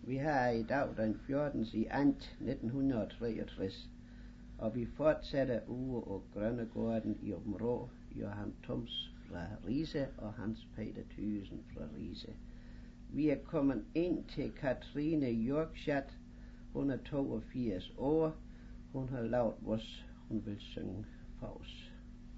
Vi har i dag den 14. i Ant 1963, og vi fortsætter ude på Grønnegården i Åbenrå. Johan Toms fra Rise og Hans Peter Thysen fra Rise. Vi er kommet ind til Katrine Jorkschat. Hun er 82 år. Hun har lavet vores, hun vil synge for os.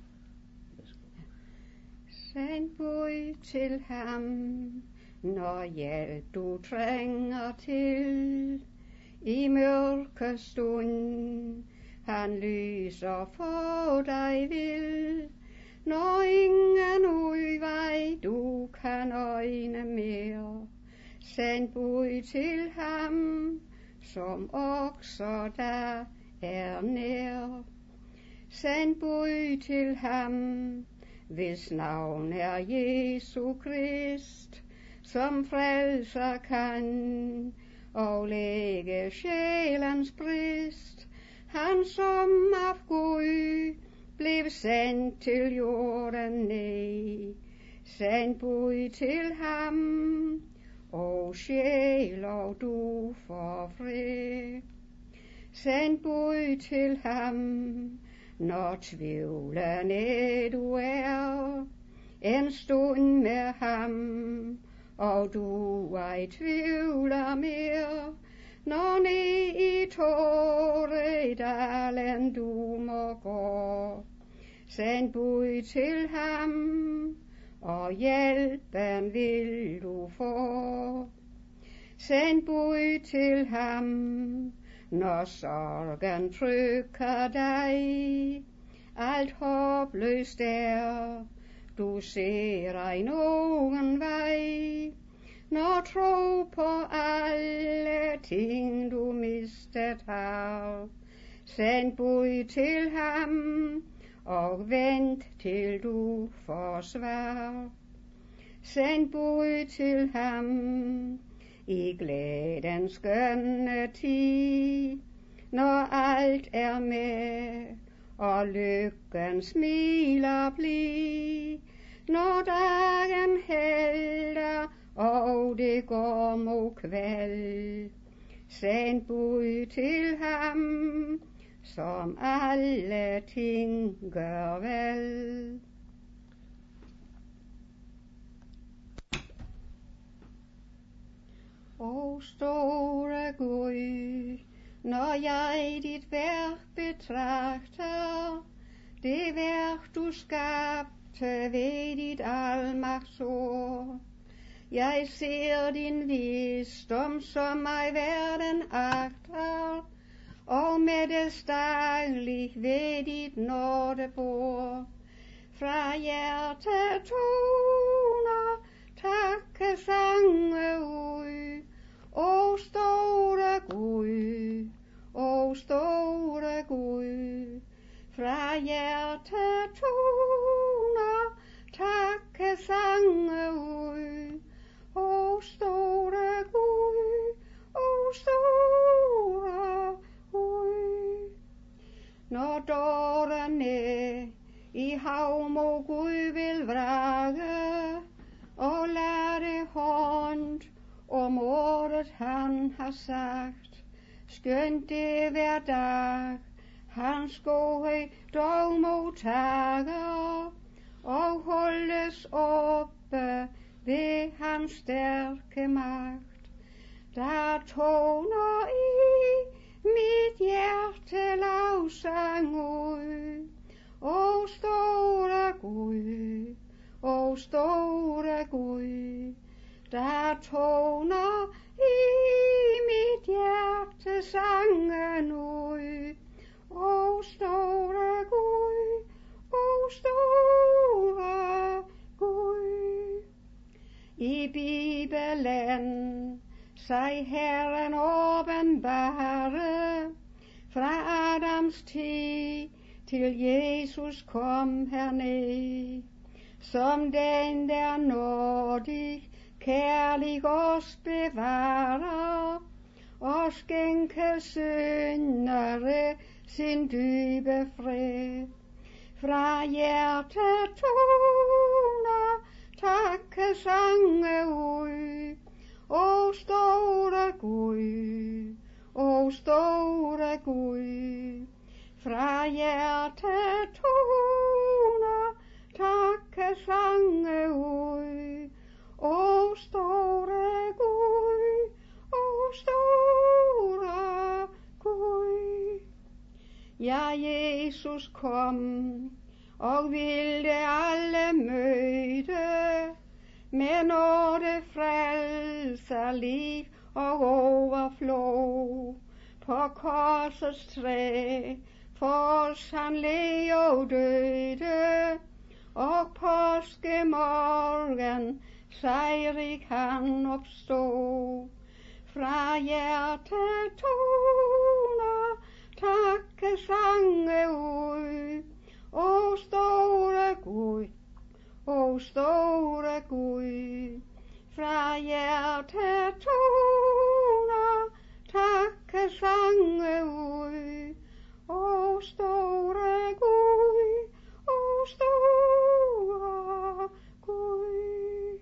Send bud til ham, når hjælp du trænger til. I mørke stund, han lyser for dig vil. Når ingen udvej du kan øjne mere, send bud til ham, som også der er nær. Send bud til ham, hvis navn er Jesu Krist, som frelser kan og lægge sjælens brist. Han som af Gud blev sendt til jorden ned. Send bud til ham, og sjæl og du får fred. Send bud til ham, når tvivlende du er. En stund med ham, og du ej tvivler mere. Når ned i Tåredalen du må gå, send bud til ham, og hjælpen vil du få. Send bud til ham, når sorgen trykker dig. Alt håbløst er, du ser ej nogen vej. Når tro på alle ting du mistet har, send bud til ham, og vent til du får svar. Send bud til ham i glædens skønne tid, når alt er med, og lykken smiler blid. Når dagen helder, og det går mod kvæld, send bud til ham, som alle ting gør vel. O store Gud, når jeg dit værk betragter, det værk du skabte ved dit almagtsord. Jeg ser din visdom, som mig verden agter, og med det daglig ved dit nådebord. Fra hjertet toner takke sange ud. O store Gud, o store Gud. Fra hjertet toner takke sange ud. O store Gud, o store Gud. Når dårerne i hav må Gud vil vrage, og lade hånd om ordet han har sagt, skønt det hver dag hans godhed dog modtager, og holdes oppe ved hans stærke magt. Der toner i mit hjerte lovsang ud. O store Gud, o store Gud. Der toner i mit hjerte sangen ud. O store Gud, o store Gud. I Bibelen sig Herren åbenbare, fra Adams tid til Jesus kom herned, som den der nådig, kærlig os bevarer, og skænke syndere sin dybe fred. Fra hjertet toner takke sange ud. O store Gud, o store Gud, fra hjertet toner takkesange ud. O store Gud, o store Gud. Ja, Jesus kom og ville alle møde med nåde, frelser, liv og overflod. På korsets træ for os han led og døde, og påskemorgen sejrig han opstod. Fra hjertet toner takkesange ud. O store Gud, o store Gud, fra hjertet toner takkesange ud. O store Gud, o store Gud.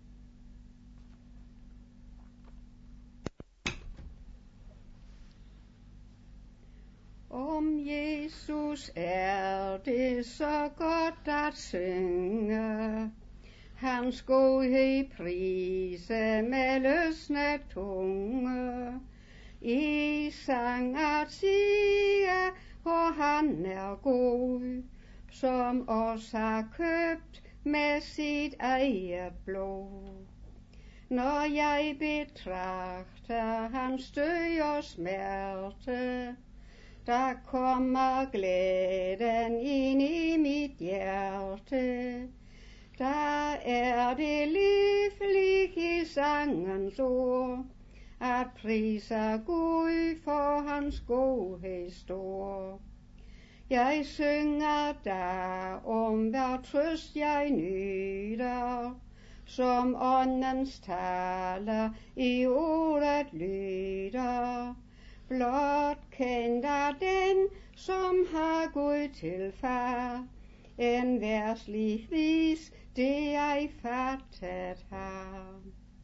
Om Jesus er det så godt at synge, hans godhed prise med løsne tunge, i sang at sige, hvor han er god, som os har købt med sit eget blod. Når jeg betragter hans død og smerte, der kommer glæden ind i mit hjerte. Der er det livligt i sangens ord, at prise Gud for hans godhed stor. Jeg synger der om hver trøst jeg nyder, som åndens taler i ordet lyder. Blot kendt af den, som har Gud til far, en verslig vis, det jeg fattet har.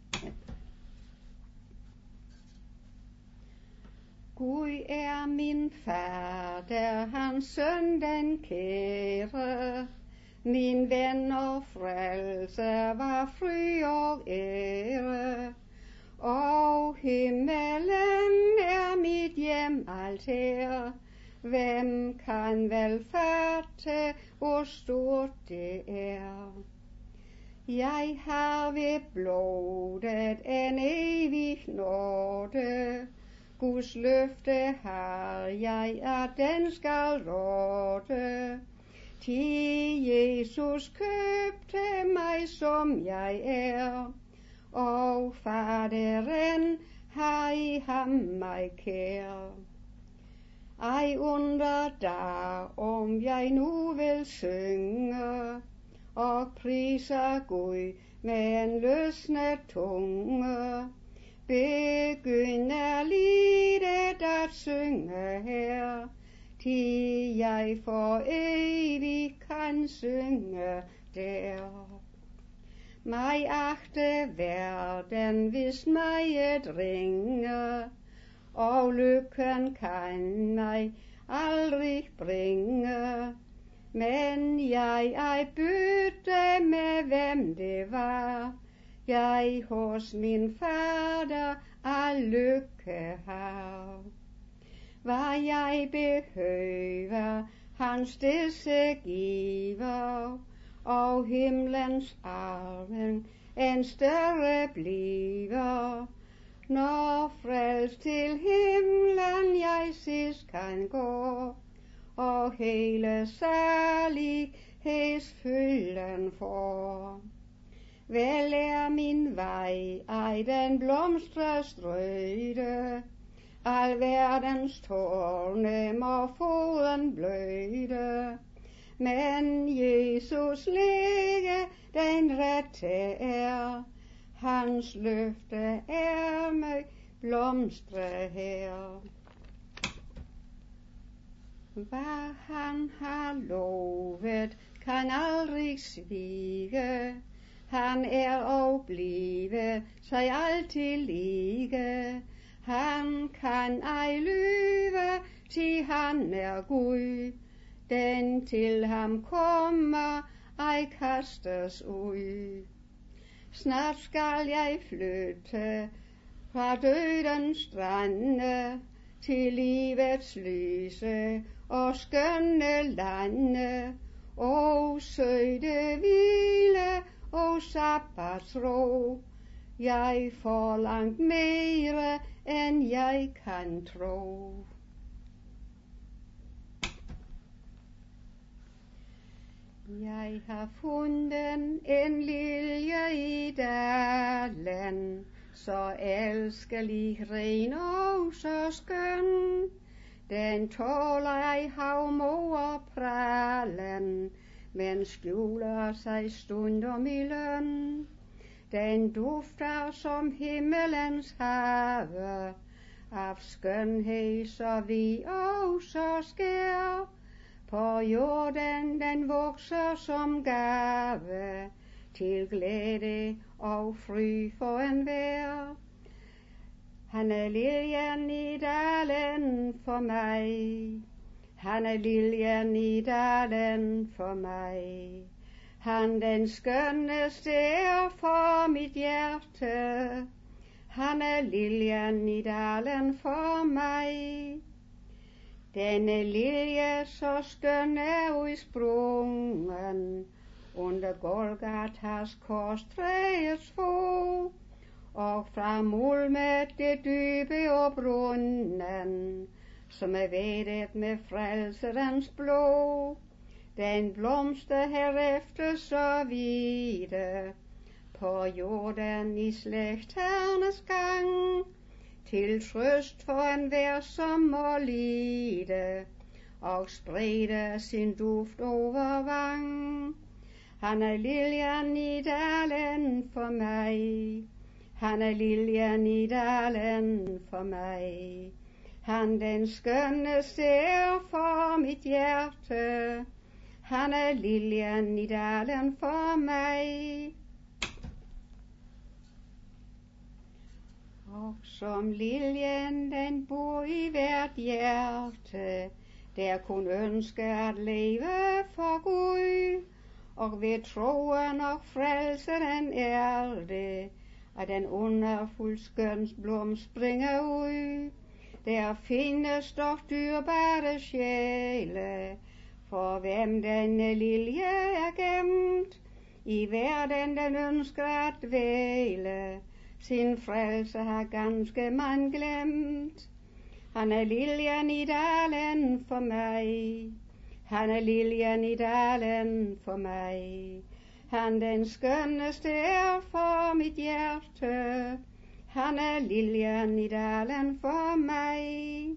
Gud er min far, der hans søn den kære, min ven og frelser var fry og ære. Og himmelen er mit hjem altær, hvem kan vel fatte, hvor stort det er. Jeg har ved blodet en evig nåde, Guds løfte har jeg, at den skal råde. Til Jesus købte mig som jeg er, og faderen har i ham mig kær. Ej undrer da, om jeg nu vil synge, og priser Gud med en løsne tunge. Begynder lidet at synge her, til jeg for evigt kan synge der. Mig agte verden, hvis mig et ringe, og lykken kan mig aldrig bringe. Men jeg ej bytte med hvem det var, jeg hos min fader al lykke har. Hvad jeg behøver, hans disse giver, og himlens arven en større bliver. Når frelst til himlen jeg sidst kan gå, og hele salighedsfylden får. Vel er min vej ej den blomsterstrøde, al verdens tårne må foden bløde. Men Jesus læge den rette er, hans løfte er mig blomstre her. Hvad han har lovet kan aldrig svige, Han er og blive sig altid lige. Han kan ej lyve, til han er Gud. Den til ham kommer, ej kastes ud. Snart skal jeg flytte fra dødens strande til livets lyse og skønne lande, og søgte hvile og sabbatsro. Jeg får langt mere, end jeg kan tro. Jeg har fundet en lilje i dalen, så elskelig, ren og så skøn. Den tåler ej havmo og pralen, men skjuler sig stundom i løn. Den dufter som himmelens have, af skønhed så vid og så skær. På jorden den vokser som gave, til glæde og fryd for enhver. Han er liljen i dalen for mig, han er liljen i dalen for mig. Han den skønneste er for mit hjerte, han er liljen i dalen for mig. Denne lilje så skøn er udsprungen under Golgatas korstræets fod, og fra mulmet det dybe og brunnen, som er vædet med frelserens blod. Den blomster herefter så vide på jorden i slægternes gang, til trøst for enhver som må lide, og sprede sin duft over vang. Han er liljen i dalen for mig, han er liljen i dalen for mig. Han den skønneste er for mit hjerte, han er liljen i dalen for mig. Og som liljen den bor i hvert hjerte, der kun ønsker at leve for Gud, og ved troen og frelsen er det, at den underfuld skøns blom springer ud. Der findes dog dyrbare sjæle, for hvem denne lilje er gemt. I verden den ønsker at væle, sin frelse har ganske man glemt. Han er liljen i dalen for mig, han er liljen i dalen for mig. Han den skønneste er for mit hjerte, han er liljen i dalen for mig.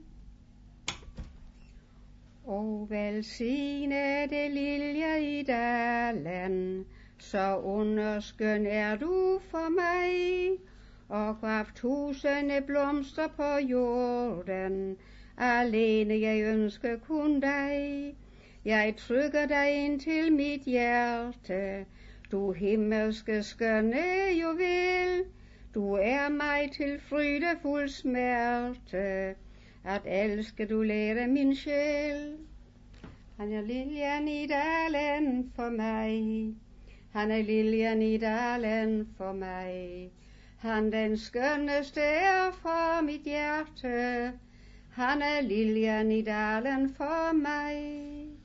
O velsignede lilje i dalen, så underskøn er du for mig, og af tusinde blomster på jorden, alene jeg ønsker kun dig. Jeg trykker dig ind til mit hjerte, du himmelske skønne juvel. Du er mig til frydefuld smerte, at elske du lærer min sjæl. Han er liljen i dalen for mig, han er liljen i dalen for mig. Han den skønneste er for mit hjerte, han er liljen i dalen for mig.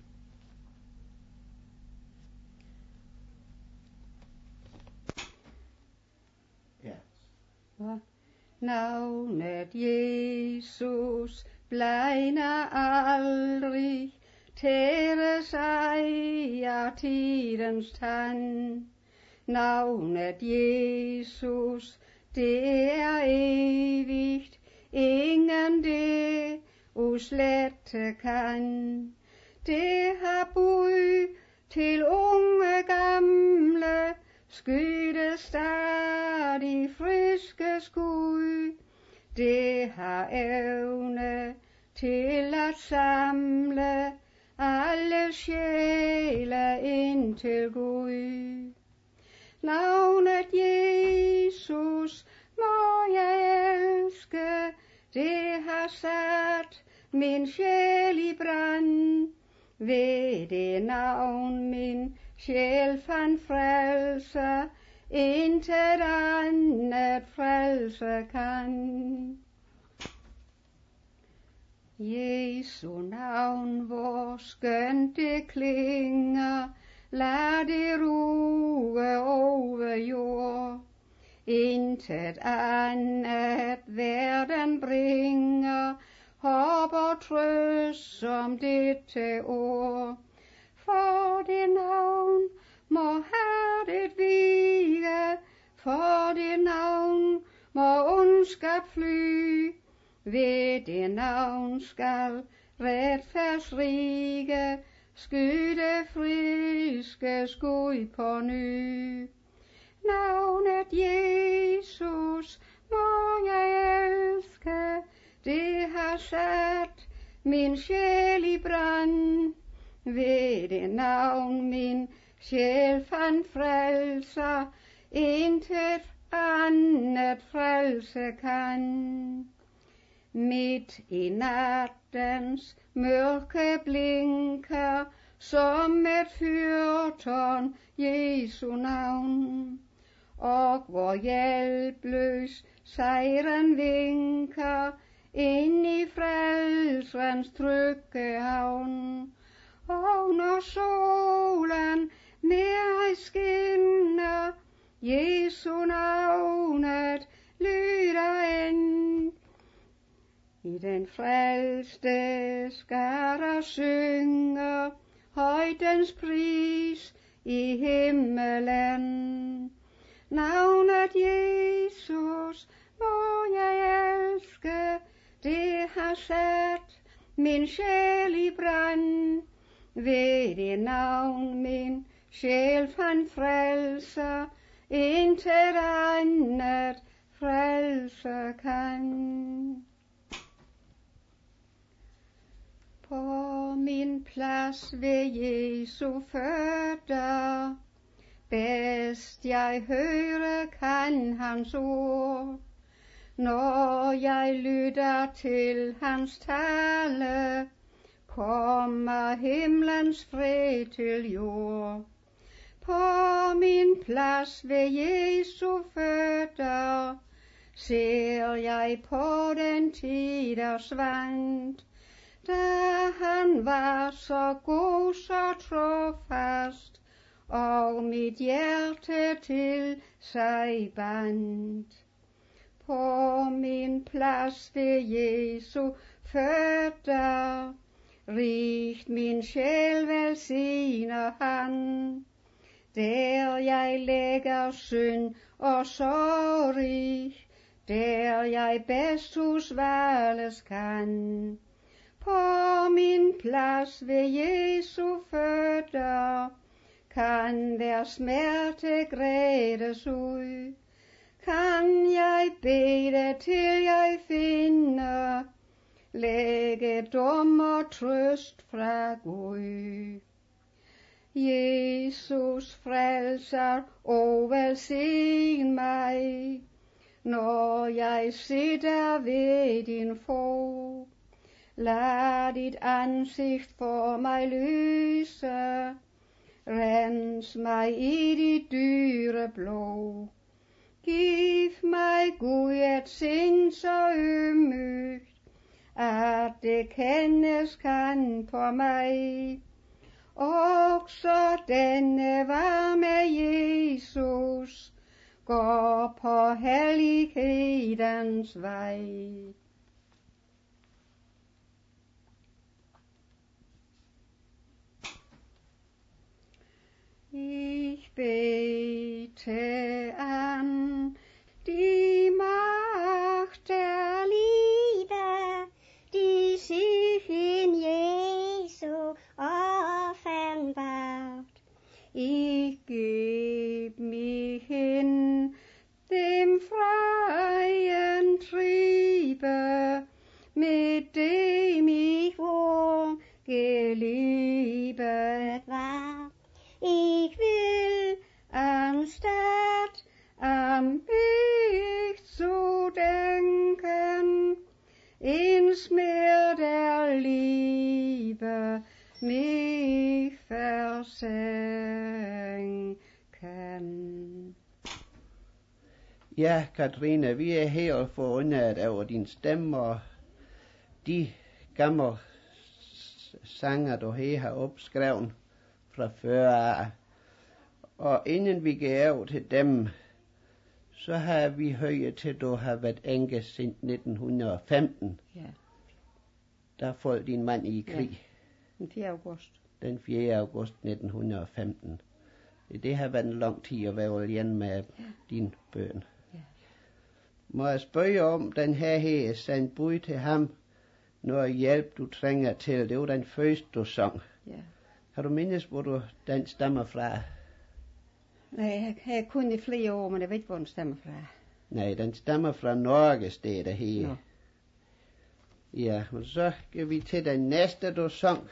Ja. Navnet Jesus blegner aldrig, tære sig af tidens tand. Navnet Jesus, det er evigt, ingen det uslette kan. Det har bud til unge gamle, skyde stadig friske skud. Det har evne til at samle alle sjæle ind til Gud. Navnet Jesus må jeg elske, det har sat min sjæl i brand. Ved det navn min sjæl fandt frelse, intet andet frelse kan. Jesu navn, hvor skønt det klinger, lad det ruge over jord. Intet andet verden bringer, håb og trøst som dette ord. For det navn må hjertet vige, for det navn må ondskab fly. Ved det navn skal retfærdsrige skyde friske skud på ny. Navnet Jesus må jeg elske, det har sat min sjæl i brand. Ved det navn min sjæl fandt frelse, intet andet frelse kan. Midt i nattens mørke blinker, som et fyrtårn Jesu navn. Og hvor hjælpløs sejren vinker, ind i frelsens trygge havn. Og når solen mere skinner, Jesu navnet lyder end. I den frelste skare synger højdens pris i himmelen. Navnet Jesus må jeg elske, det har sat min sjæl i brand. Ved det navn min sjæl fandt frelse, intet andet frelse kan. På min plads ved Jesu fødder, bedst jeg høre kan hans ord. Når jeg lytter til hans tale, kommer himlens fred til jord. På min plads ved Jesu fødder, ser jeg på den tid der svandt, da han var så god, så trofast, og mit hjerte til sig bandt. På min plads ved Jesu fødder, rigt min sjæl velsigner han. Der jeg lægger synd og sorg i, der jeg bedst hos valges kan. På min plads ved Jesu fødder, kan hver smerte grædes ud. Kan jeg bede til jeg finder, lægedom og trøst fra Gud. Jesus frelser og velsign mig, når jeg sidder ved din fod. Lad dit ansigt for mig lyse, rens mig i dit dyre blod. Giv mig Gud et sind så ydmygt, at det kendes kan på mig. Også denne varme Jesus går på hellighedens vej. Ich bete an die Macht der Liebe, die sich in Jesu offenbart. Ich geb mich hin dem freien Triebe, mit dem ich wohl geliebet war. Ich will anstellen Ja, Katrine, vi er her og forundret over din stemme og de gamle sanger, du her har opskrevet fra før af. Og inden vi går over til dem, så har vi hørt til, at du har været enke siden 1915. Ja. Der faldt din mand i krig. Den 4. august. Den 4. august 1915. Det har været en lang tid at være alene med din bøn. Ja. Må jeg spørge om den her sendt bud til ham, når hjælp du trænger til. Det var den første du sang. Ja. Kan du mindes, hvor du den stammer fra? Nej, jeg har kun i flere år, men jeg ved ikke, hvor den stammer fra. Nej, den stammer fra Norge, stedet her. Nå. Ja, men så går vi til den næste, du sang.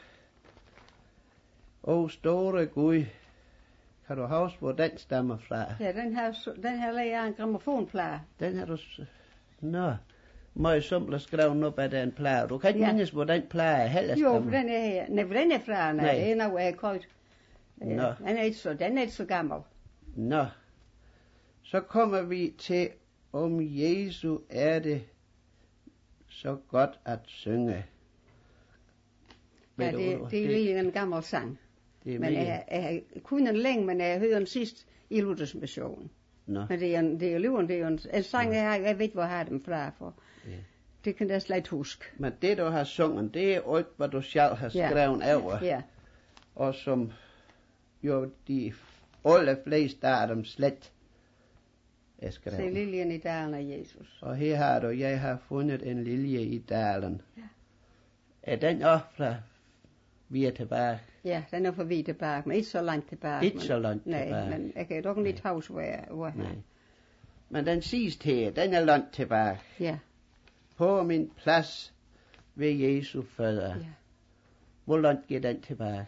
O store Gud. Kan du huske, hvor den stammer fra? Ja, den her læger en grammofonplade. Den har du... Nå, må jeg simpelthen skrive noget af den plade. Du kan ikke mindes, hvor den plade heller stammer. Jo, for den er her. Nej, hvor den er fra, nej. Det er noget, jeg har købt. Nå. Den er ikke så gammel. Nå, så kommer vi til, om Jesu er det så godt at synge. Ja, det er lige en gammel sang. Det er men jeg har kun den længe, men jeg har hørt den sidst i Luthers mission. Nå. Men det er jo en sang, jeg ved, hvor jeg har dem fra, for Ja. det kan jeg slet ikke huske. Men det, du har sunget, det er alt, hvad du selv har skrevet over. Ja. Og som jo de allerfleste af dem slet er skrevet. Se liljen i dalen af Jesus. Og her har du, jeg har fundet en lilje i dalen. Ja. Er den også fra vi er tilbage? Ja, den er for vidt tilbage, men ikke så langt tilbage. Ikke så langt tilbage. Nej, men jeg kan dog ikke huske, hvor jeg Nej. Men den sidste her, den er langt tilbage. Ja. På min plads ved Jesu fødder. Ja. Hvor langt går den tilbage?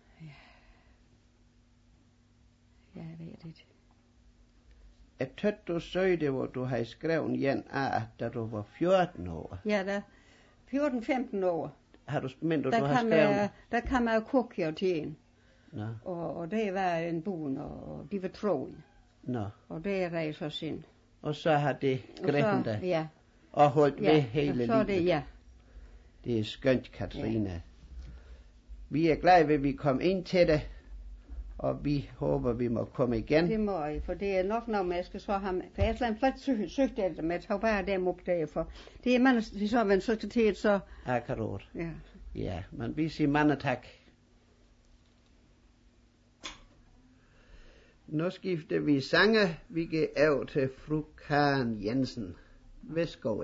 Ja, jeg ved det ikke. Jeg tøt du søgte det, hvor du har skrevet igen af, da du var 14 år. Ja, der 14-15 år. Har du, men du har skrevet? Der kom jeg kokke til en. Nå. Og det var en bun, og de var troende. Nå. Og det er rejst os ind. Og så har det grebet dig. Ja. Og holdt ved hele så livet. Det, ja. Det er skønt, Katrine. Ja. Vi er glade ved, at vi kom ind til det. Og vi håber, vi må komme igen. Det må jeg, for det er nok noget, jeg skal så have. For jeg har slet søgt efter dem, jeg tager bare dem op derfor. Det er mange, de så har været sekretariat, så... Akkurat. Ja. Ja, men vi siger mange tak. Nu skifter vi sange. Vi går over til fru Karen Jensen. Værsgo.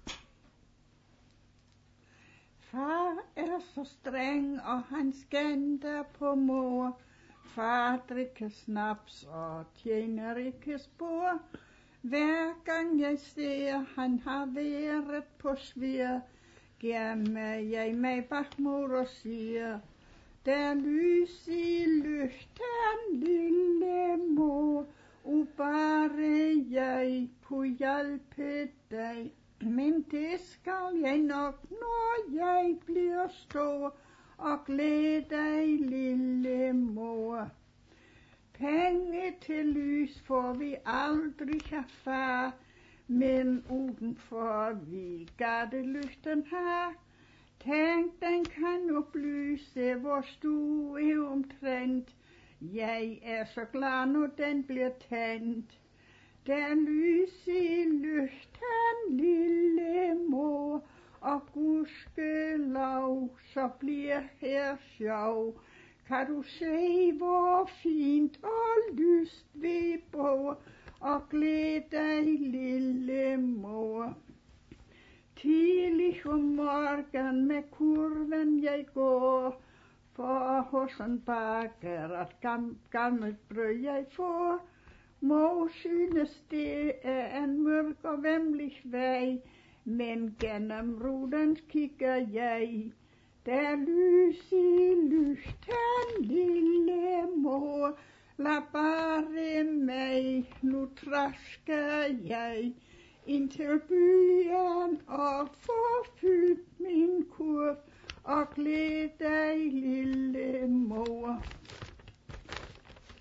Far er så streng, og han skænder på mor. Far drikker snaps og tjener ikke spor. Hver gang jeg ser, han har været på svir, gemmer jeg mig bag mor og siger, der lys i lygten, lille mor, og bare jeg kunne hjælpe dig. Men det skal jeg nok, når jeg bliver stor, og glæd dig, lille mor. Penge til lys får vi aldrig have far, men udenfor vi gardelygten har. Tænk, den kan oplyse vor stue omtrent. Jeg er så glad, når den bliver tændt. Der lys i lygten, lille mor, og gudskelov, så bliver her sjov. Kan du se, hvor fint og lyst vi bor, og glæd dig, lille mor. Tidlig om morgen med kurven jeg går, for hos en baker at gammelt brød jeg får. Mor synes det er en mørk og væmmelig vej, men gennem ruden kigger jeg. Der lys i lygten, lille mor, lad bare mig, nu trasker jeg ind til byen og får fyldt min kurv, og glæd dig, lille mor.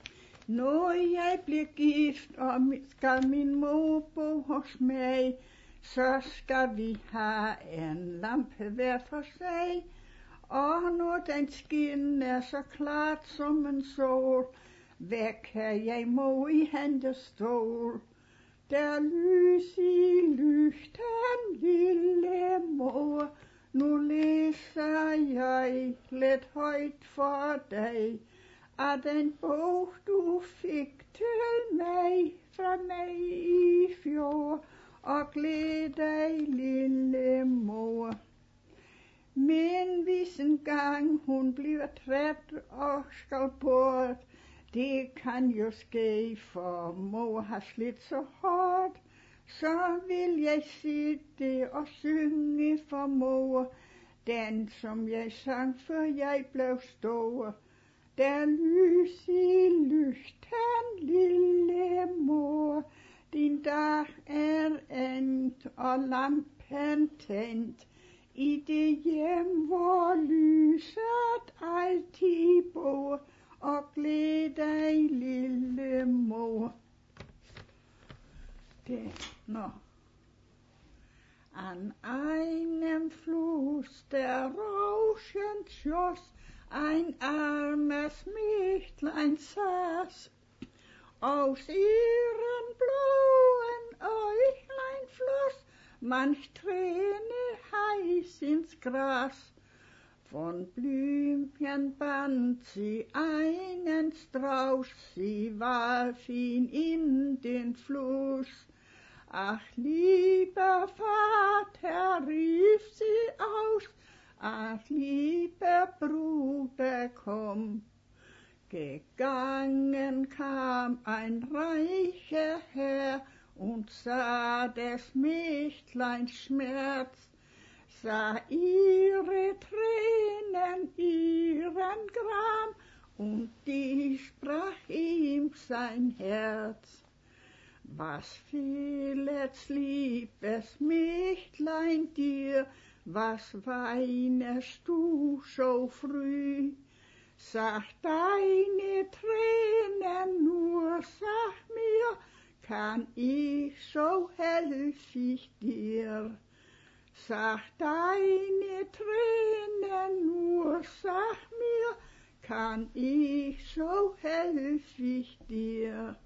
Når jeg bliver gift, og skal min mor bo hos mig, så skal vi have en lampe hver for sig. Og når den skinner så klart som en sol, vækker jeg mor i hendes stol. Der lys i lygten, lille mor, nu læser jeg lidt højt for dig af den bog, du fik til mig fra mig i fjor, og glæd dig, lille mor. Men hvis en gang hun bliver træt og skal bort, det kan jo ske, for mor har slidt så hårdt, så vil jeg sidde og synge for mor, den som jeg sang før jeg blev stor. Der lys i lygten, lille mor, din dag er endt og lampen tændt, i det hjem, hvor lyset altid bor, og glæd dig, lille mor. An einem Fluss der Rauschen schoss, ein armes Mägdlein saß, aus ihren blauen Äuglein floss manch Träne heiß ins Gras. Von Blümchen band sie einen Strauß, sie warf ihn in den Fluss. Ach, lieber Vater, rief sie aus, ach, lieber Bruder, komm. Gegangen kam ein reicher Herr und sah des Mägdleins Schmerz, sah ihre Tränen, ihren Gram, und die sprach ihm sein Herz. Was fehlet, liebes Mägdlein, dir, was weinest du so früh? Sag deine Tränen nur, sag mir, kann ich, so helf ich dir. Sag deine Tränen nur, sag mir, kann ich, so helf ich dir.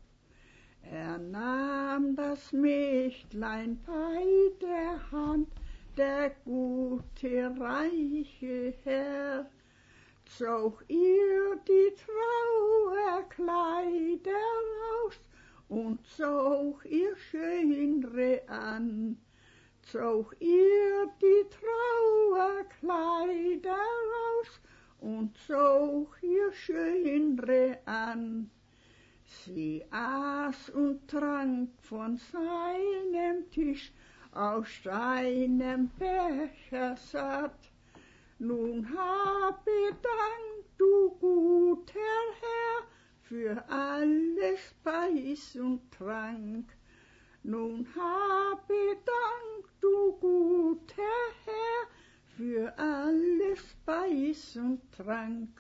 Nahm das Mägdlein bei der Hand, der gute, reiche Herr, zog ihr die Trauerkleider aus und zog ihr Schönre an, zog ihr die Trauerkleider aus und zog ihr Schönre an. Sie aß und trank von seinem Tisch, aus seinem Becher satt. Nun habe Dank, du guter Herr, für alle Speis und Trank. Nun habe Dank, du guter Herr, für alle Speis und Trank.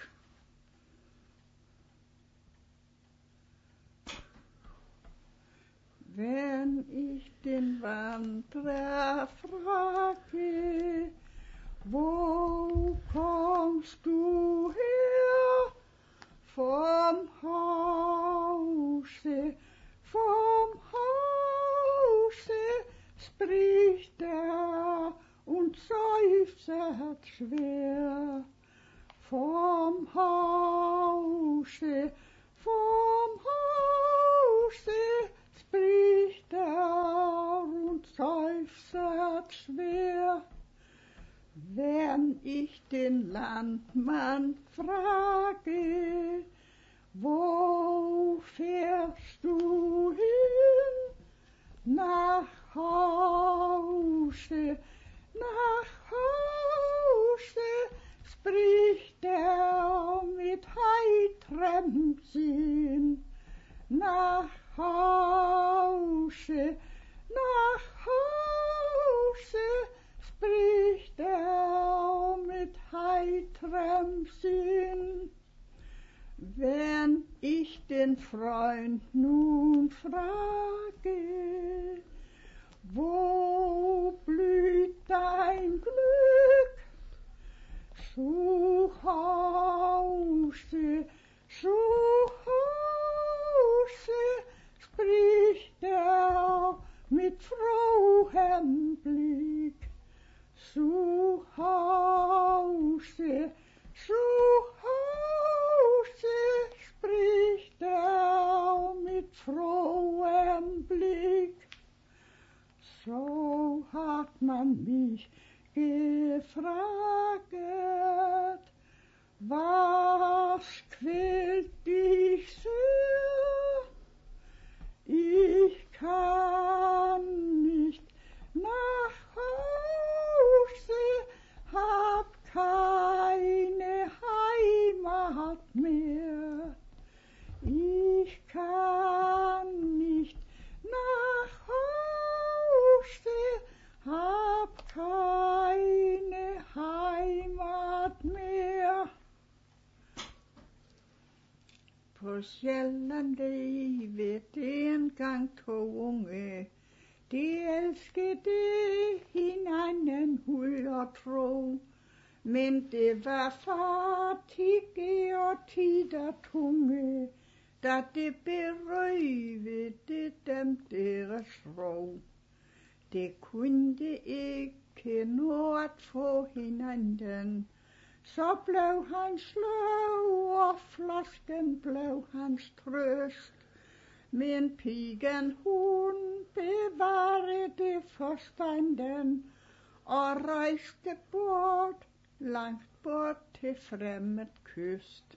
Wenn ich den Wanderer frage, wo kommst du her? Vom Hause, spricht er und seufzt schwer. Vom Hause, spricht er und seufzt schwer. Wenn ich den Landmann frage, wo fährst du hin? Nach Hause, spricht er mit heiterem Sinn. Nach Hause, spricht er mit heiterem Sinn. Wenn ich den Freund nun frage, wo blüht dein Glück? Zu Hause, spricht er mit frohem Blick. Zu Hause, spricht er mit frohem Blick. So hat man mich gefragt, was quält dich sehr? Ich kann nicht nach Hause, hab keine Heimat mehr. Ich kann nicht nach Hause, hab keine Heimat mehr. På Sjælland lever det engang to unge. De elskede hinanden hud og tro. Men det var fattige og tider tunge, da det berøvede dem deres ro. Det kunne ikke nå at få hinanden. Så blev han sløv, og flasken blev hans trøst. Men pigen hun bevarede forstanden, og rejste bort, langt bort til fremmed kyst.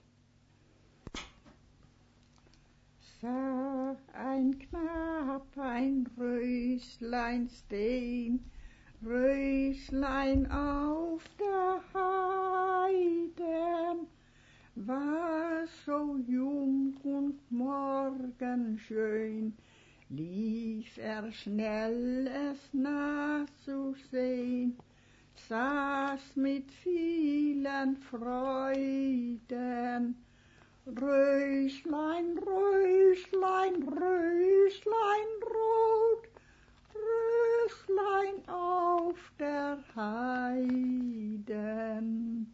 Så ein Knab, ein Röslein stehn, Röslein auf der Heiden, war so jung und morgenschön, lief schnell es nachzusehen, saß mit vielen Freuden. Röslein, Röslein, Röslein rot, Röslein auf der Heiden.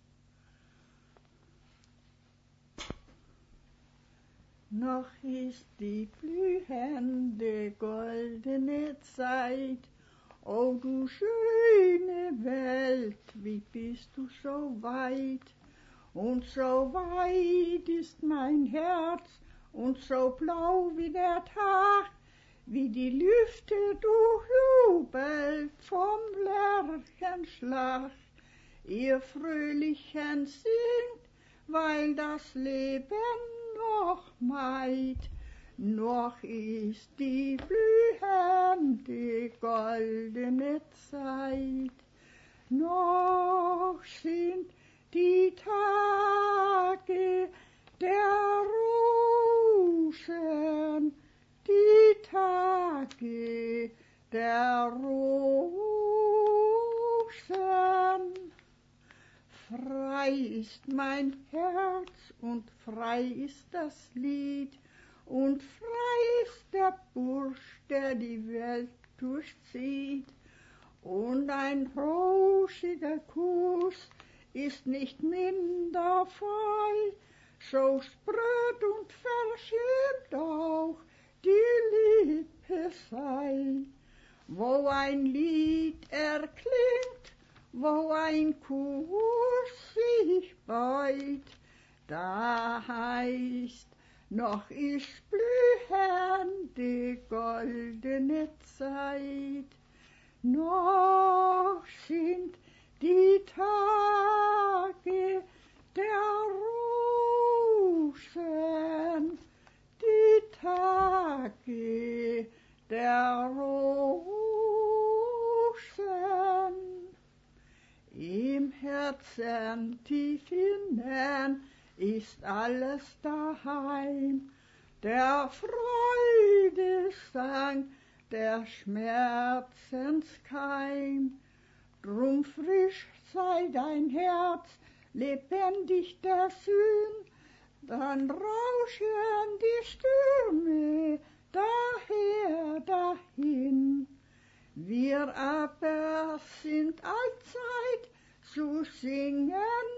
Noch ist die blühende goldene Zeit, o du schöne Welt, wie bist du so weit? Und so weit ist mein Herz und so blau wie der Tag, wie die Lüfte durchjubelt vom Lerchenschlag. Ihr Fröhlichen singt, weil das Leben noch meid, noch ist die blühende goldene Zeit, noch sind die Tage der Rosen, die Tage der Rosen. Frei ist mein Herz und frei ist das Lied und frei ist der Bursch, der die Welt durchzieht. Und ein rosiger Kuss ist nicht minder frei, so spröd und verschämt auch die Liebe sei. Wo ein Lied erklingt, wo ein Kuss sich beut, da heißt, noch ist blühende goldene Zeit, noch sind die Tage der Rosen, die Tage der Rosen. Im Herzen tief innen ist alles daheim, der Freudesang, der Schmerzenskeim. Drum frisch sei dein Herz, lebendig der Sinn, Dann rauschen die Stürme daher dahin. Wir aber sind allzeit zu singen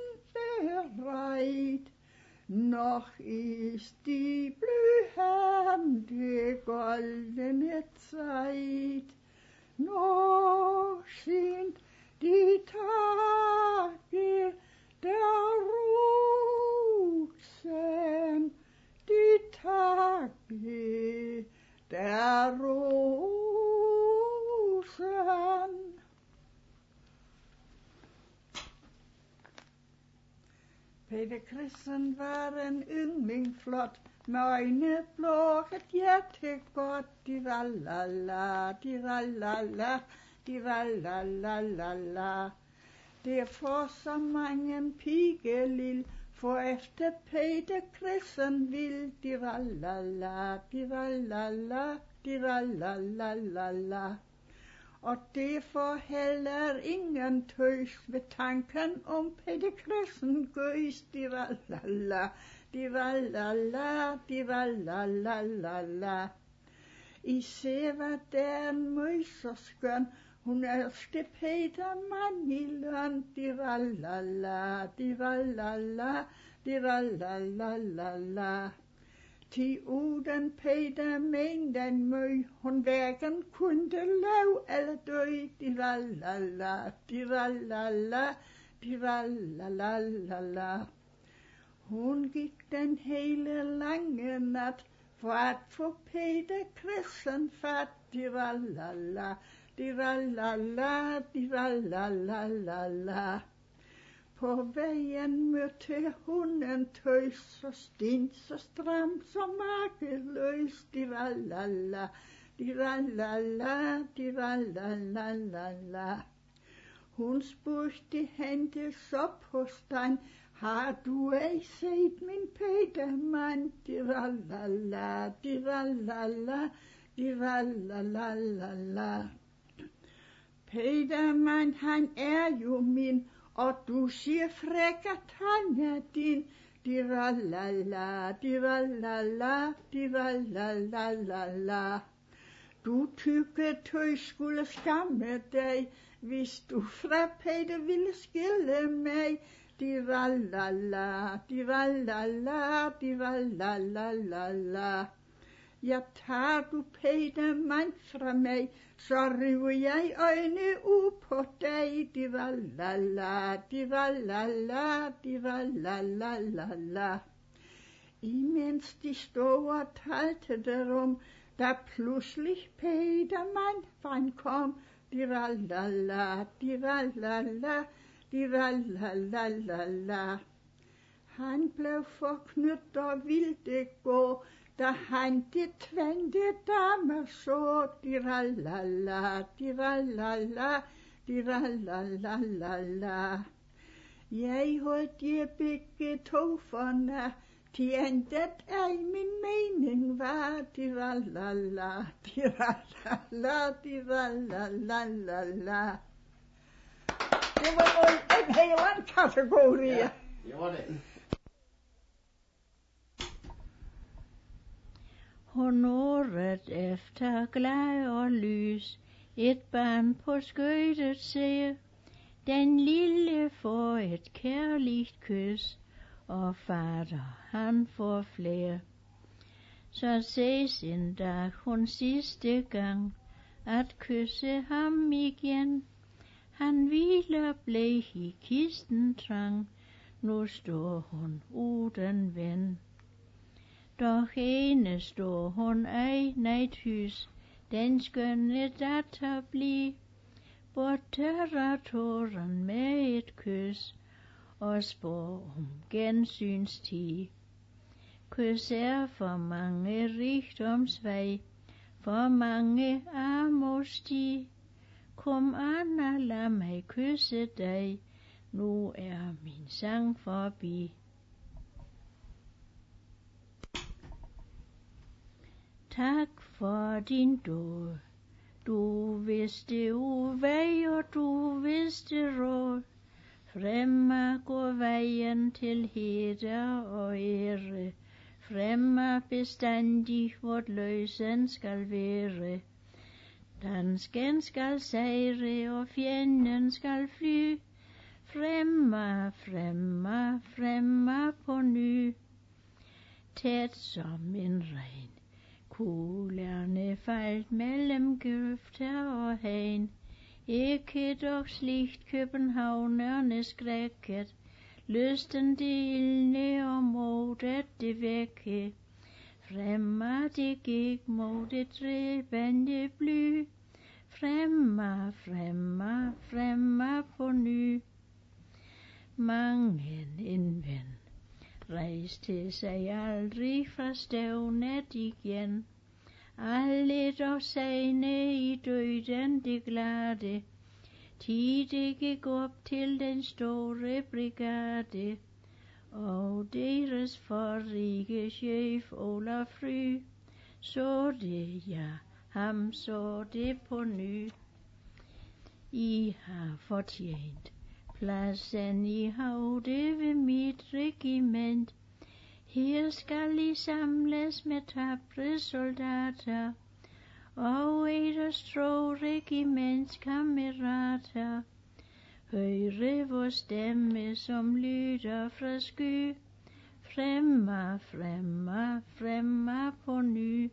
bereit. Noch ist die blühende goldene Zeit. Noch sind die Tage der Rosen, die Tage der Rosen. Peder Christen var en yngling flot, med øjne blå, et hjerte godt, di-ra-la-la, di-ra-la-la, di-ra-la-la-la-la. Det får så mange pigelil, for efter Peder Christen vil, di-ra-la-la, di-ra-la-la, di-ra-la-la-la-la. Og det får heller ingen tøys ved tanken om Peder Christen gøys, di-ra-la-la, di-ra-la-la, di-ra-la-la-la-la. I ser, hvad der møj så skøn, hun elsker Peder mand i løn, di-ra-la-la, di-ra-la-la, di-ra-la-la-la-la. Til uden Peder men den møj, hun hverken kunne lave eller dø, di-ra-la-la, di-ra-la-la, di-ra-la-la-la-la. Hun gik den hele lange nat, for at få Peder Christen fat, di-ra-la-la, di-ra-la-la, di-ra-la-la-la-la. På vejen mødte hun en tøs, så stint, så stram, så mageløs, di-ra-la-la, di-ra-la-la, di-ra-la-la-la-la. Hun spurgte hentes op hos den, har du ej set min Peder mand, di-ra-la-la, di-ra-la-la, di-ra-la-la-la-la. Peder mand, han jo min, og du siger fræk, at han din, di-ra-la-la, di-ra-la-la, di-ra-la-la-la-la. Du tykke tøj skulle skamme dig, hvis du fra Peder ville skille mig, di-ra-la-la, di-ra-la-la, di-ra-la-la-la-la. Ja, tager du Peder mand fra mig, så river jeg øjne ud på dig, di-ra-la-la, di-ra-la-la, di-ra-la-la-la-la. Imens de stod og talte derom, da pludselig Peder mand fremkom, di-ra-la-la, di-ra-la-la, di-ra-la-la-la-la. Han blev forknyt og ville gå, da han de tvente damer så, di-ra-la-la, di-ra-la-la, di-ra-la-la-la-la. Jeg holdt je begge to for nær, til endet ej min mening var, di-ra-la-la, di-ra-la-la, di-ra-la-la-la-la. Det var en helt anden kategori. Ja, det var det. Hun året efter glad og lys, et barn på skøjtet ser, den lille får et kærligt kys, og fader han får flere. Så ses en dag hun sidste gang, at kysse ham igen. Han hviler bleg i kisten trang, nu står hun uden ven. Dog ene står hun ej nejthys, den skønne datter bli, bort tørrer tåren med et kys, og spår om gensynstid. Kys er for mange rigdomsvej, for mange armosti. Kom Anna, lad mig kysse dig, nu er min sang forbi. Tak for din dåd, du vidste uvej og du vidste råd. Fremma går vejen til heder og ære, fremma bestandig vort løsen skal være. Dansken skal sejre og fjenden skal fly, fremma, fremma, fremma på ny. Tæt som en regn, kuglerne faldt mellem grøfter og hegn. Ikke dog sligt københavnerne skrækket, lysten det ildne og modet det vække. Fremma det gik mod det dræbende bly, fremma, fremma, fremma på ny. Mangen en ven rejste sig aldrig fra stævnet igen. Alle dog segne i døden det glade, tide gik op til den store brigade, og deres forrige chef Olaf Fry, så det ja, ham så det på ny. I har fortjent pladsen i havde ved mit regiment. Her skal I samles med tapre soldater og eders tro regimentskammerater. Høre vor stemme som lyder fra sky, fremma, fremma, fremma på ny.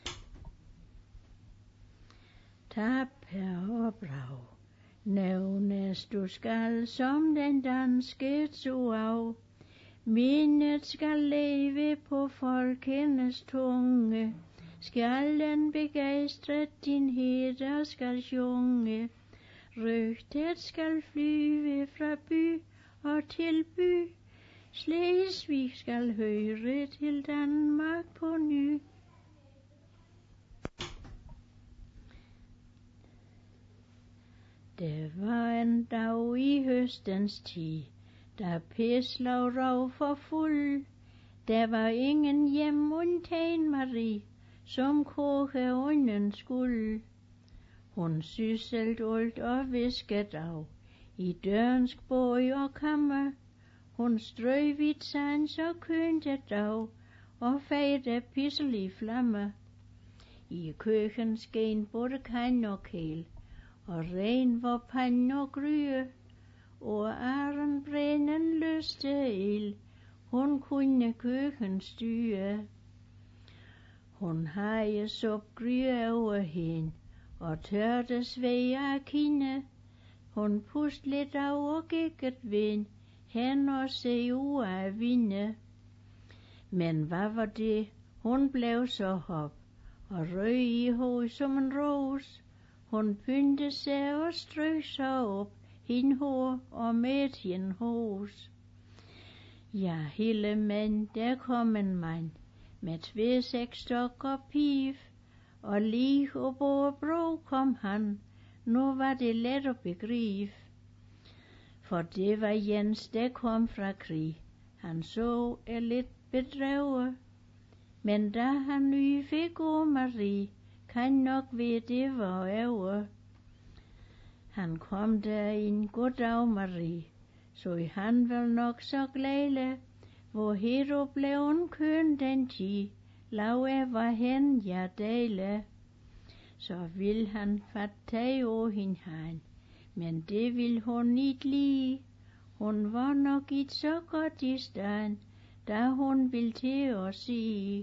Tapper og brav, nævnes du skal som den danske tuav. Mindet skal leve på folkenes tunge, skal den begejstret din heder skal sjunge. Rygtet skal flyve fra by og til by, Slesvig skal høre til Danmark på ny. Det var en dag i høstens tid, da Peslav rav for fuld. Der var ingen hjem undtagen Marie, som koge ånden skulle. Hun sysselt alt og visket af, i dørensk bøj og kammer. Hun strøg vidt sans og kønte dag, og fejde pissel i flamme. I køkken sken både kan og kæl, og ren var pan og gryde. Og Aren brænden løste ild, hun kunne køkken styre. Hun havde sopgryde over hende, og tørte svær af kinde. Hun pust lidt af og gik et vind, hen og se ud af vinde. Men hvad var det? Hun blev så hop, og røg i hoved som en ros. Hun pyntede sig og strøg sig op, hin hår og med hin hos. Ja, hele mænd, der kom en mand, med 2 sækstok og piv, og lige og bro kom han, nu var det let at begribe. For det var Jens, der kom fra krig, han så lidt bedrevet, men da han ny fik Marie, kan nok ved det var over. Han kom der en god dag, Marie, så han vel nok så glæde, hvor Hero blev en køn den tid, lave var hen jeg dele. Så vil han fatte over hende han, men det vil hun ikke lide. Hun var nok ikke så godt i stand, da hun ville til at sige.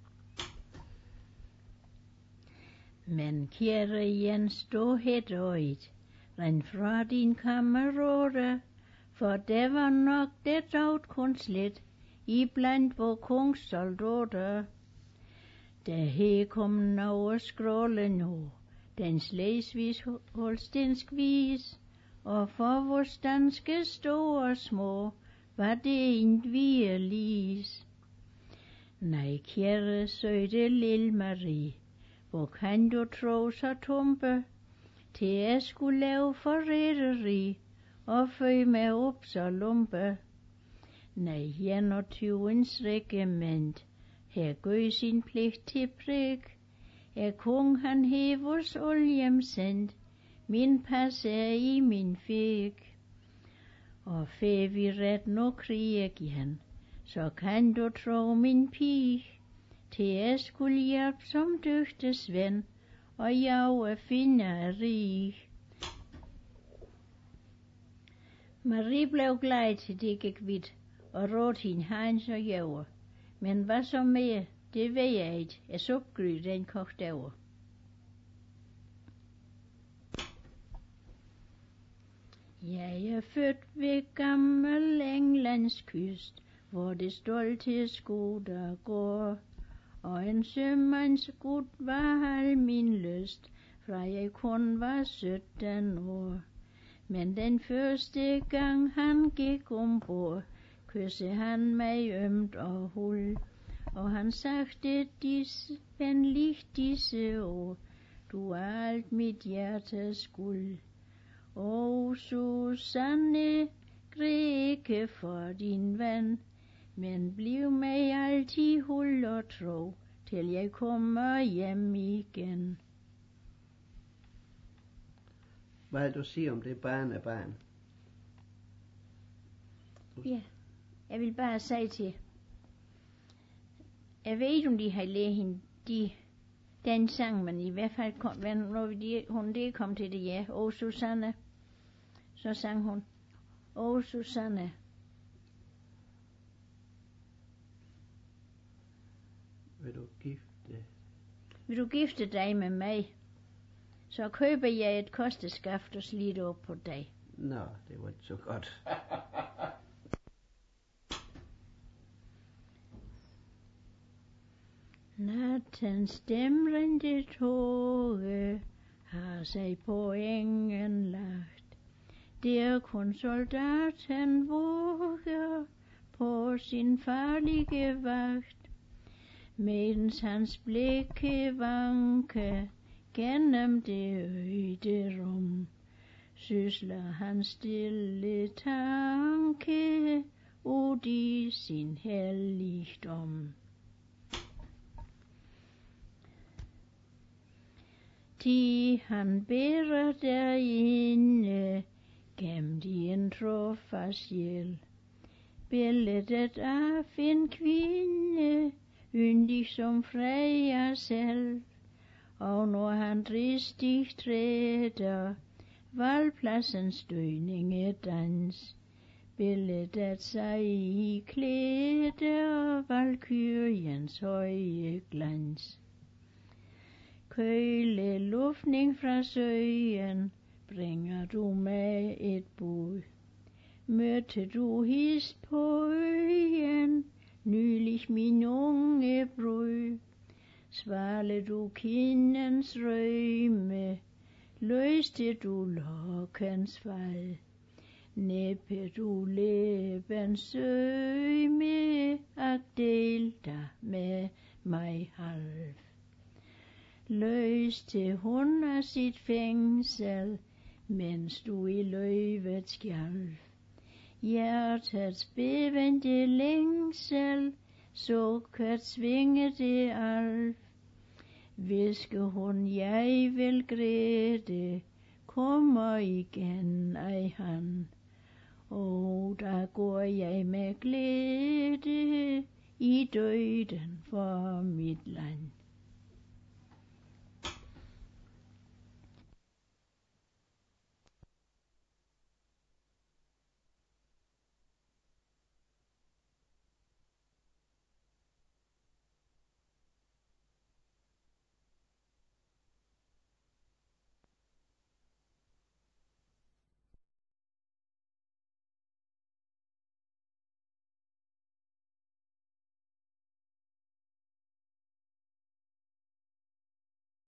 Men kære Jens, du hed øjet, ren fra din kammerråde, for det var nok det dagt kun slet, iblandt vor kongs soldater. Der her kom over skråle nu, den slesvig-holstensk vis, og for vores danske store og små, var det ikke vi lis. Nej, kære søde lille Marie, hvor kan du tro så tumpe, til jeg skulle lave forræderi, og føje mig op så lumpe. Nej, 21. regiment, her gør sin pligt til prik, kong han hevors oljem sendt, min pas er i min fik. Og før vi ret nu krig igen, så kan du tro min pige, til jeg skulle hjælpe som dygtig ven, og jeg finder rig. Marie blev glad til det gik vidt, og rådte hende Heinz og Jæver. Men hvad så mere, det ved jeg ikke. Jeg supgry, den kogte over. Jeg er født ved gammel Englands kyst, hvor det stolte skuter går. Og en sømandsgud var al min lyst, fra jeg kun var 17 år. Men den første gang han gik ombord, kyssede han mig ømt og hul. Og han sagde venligt disse ord, du er alt mit hjertes guld. O Susanne, græd ikke for din ven, men bliv mig altid huld og tro, til jeg kommer hjem igen. Hvad vil du sige om det barnebarn? Ja, jeg vil bare sige til, jeg ved ikke om de har lært hende den sang, men i hvert fald når hun kom til det, ja, O Susanne, så sang hun, O Susanne. Vil du gifte dig med mig, så køber jeg et kosteskaft og slider op på dig. Nå, det var ikke så godt. Nattens dæmrende tåge har sig på engen lagt. Der kun soldaten våger på sin farlige vagt. Medens hans blikke vanke gennem det øde rum, sysler han stille tanke ud i sin helligdom. De han bærer derinde, gemt i en trofast sjæl, billedet af en kvinde, yndig som Freja selv. Og når han dristigt træder, valpladsens døgningedans, billedet sig i klæde og valkyriens høje glans. Køle luftning fra søen, bringer du med et bud. Mødte du hist på øen, nylig min unge brud. Svale du kindens rømme, løste du lokkens fald. Næppe du læbens sømme, at del dig med mig halv. Løste hun af sit fængsel, mens du i løvet skjalv. Hjertets bevende længsel, sukket svingede alv. Viske hun, jeg vil græde, kommer igen ej han. Og der går jeg med glæde i døden for mit land.